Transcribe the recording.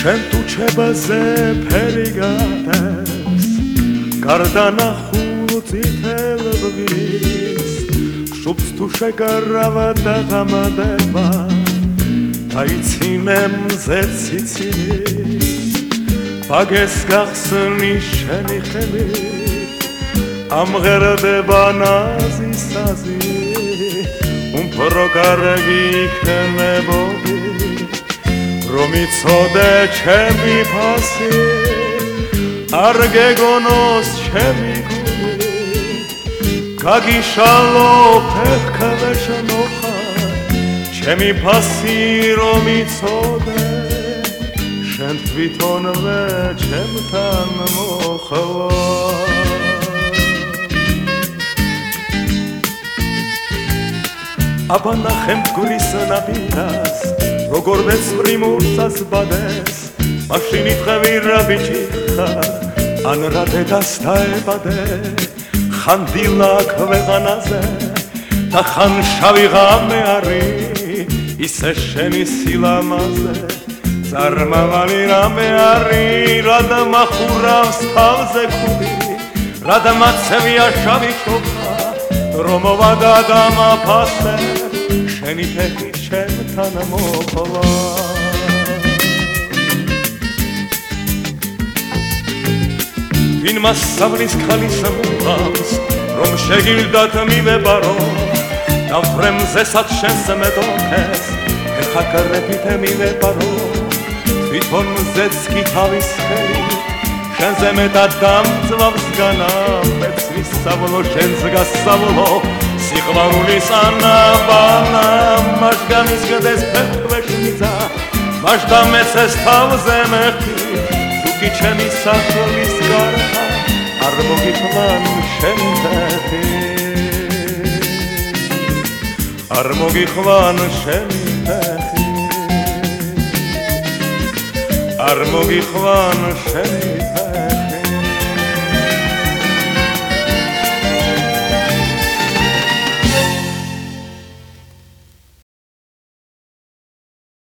შენ ტუჩებაზე ფერი გატევს გარდა ნახულ წითელ ბგის შუბს თუ შეკარავა და გამადება დაიცინე მზე ციცილის ბაგეს გახსნი შენი ხელი ამღერდება ნაზისაზი უფრო კარგი იქნებოდი რომ იცოდე ჩემი ფასი არ გეგონოს ჩემი გული გაგიშალო ფეხქვეშნოხა ჩემი ფასი რომ იცოდე შენ თვითონვე ჩემთან მოხვა აბა ნახე მგლის ნაბინას როგორ მეცრიმურსას ბადეს მაშინით ხვირა ბიჭი ხარ ან რა დედას დაებადე ხან დილა ქვეყანაზე და ხან შავი ღამე არის ისე შენი სილამაზე წარმავალი რამე არის რადა მახურავს თავზე ქუდი რადა მაცევია შავი ჩოხა რომ ვადა დამაფასე შენი ფეხი ჩემთან მოხვა ვინ მასავლის ქალის მუღამს რომ შეგილდათ მივებარო და ფრემზესაც შენს მეტოქეს ეხა კრეფით მივებარო თვითონ მზეც კი თავის ხელი შენზე მეტად დამწვავს განამეც ვისწავლო შენს გასწავლო სიყვარულის ანაბანა მას გამისკდეს ფეხქვეშნიძა მას დამეცეს თავზე მეხი თუკი ჩემი სახლის გარდა არ მოგიხვან შენი ფეხი არ მოგიხვან შენი ფეხი არ მოგიხვან შენი ფეხი